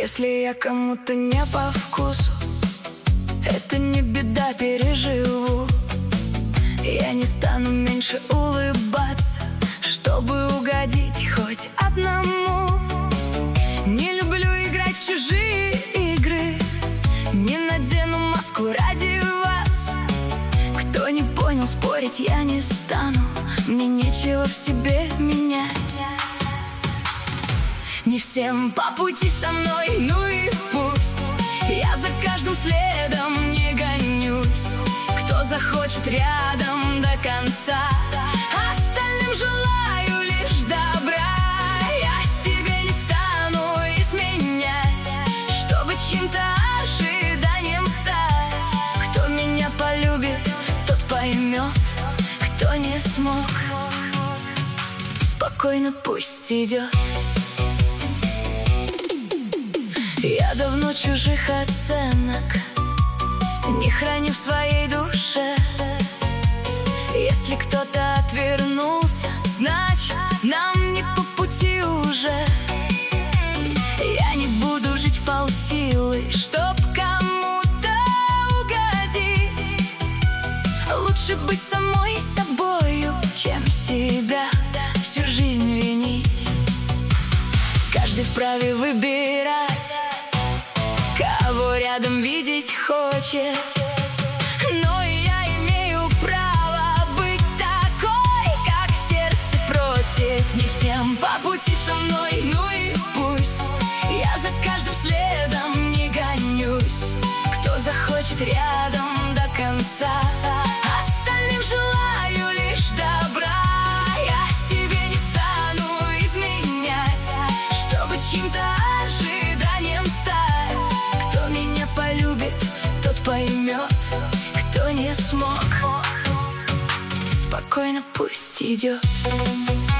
Если я кому-то не по вкусу, это не беда, переживу. Я не стану меньше улыбаться, чтобы угодить хоть одному. Не люблю играть в чужие игры, не надену маску ради вас. Кто не понял, спорить я не стану, мне нечего в себе менять. Не всем по пути со мной, ну и пусть. Я за каждым следом не гонюсь. Кто захочет рядом до конца, остальным желаю лишь добра. Я себе не стану изменять, чтобы чьим-то ожиданием стать. Кто меня полюбит, тот поймет, кто не смог, спокойно пусть идет. Я давно чужих оценок не храню в своей душе. Если кто-то отвернулся, значит, нам не по пути уже. Я не буду жить вполсилы, чтоб кому-то угодить. Лучше быть самой собою, чем себя всю жизнь винить. Каждый вправе выбирать, кого рядом видеть хочет. Но я имею право быть такой, как сердце просит. Не всем по пути со мной, ну и пусть. Я за каждым следом не гонюсь. Кто захочет рядом до конца, остальным желаю лишь добра. Я себе не стану изменять, чтобы чьим-то ожиданием стать. Кто меня полюбит, тот поймет, кто не смог, спокойно пусть идет.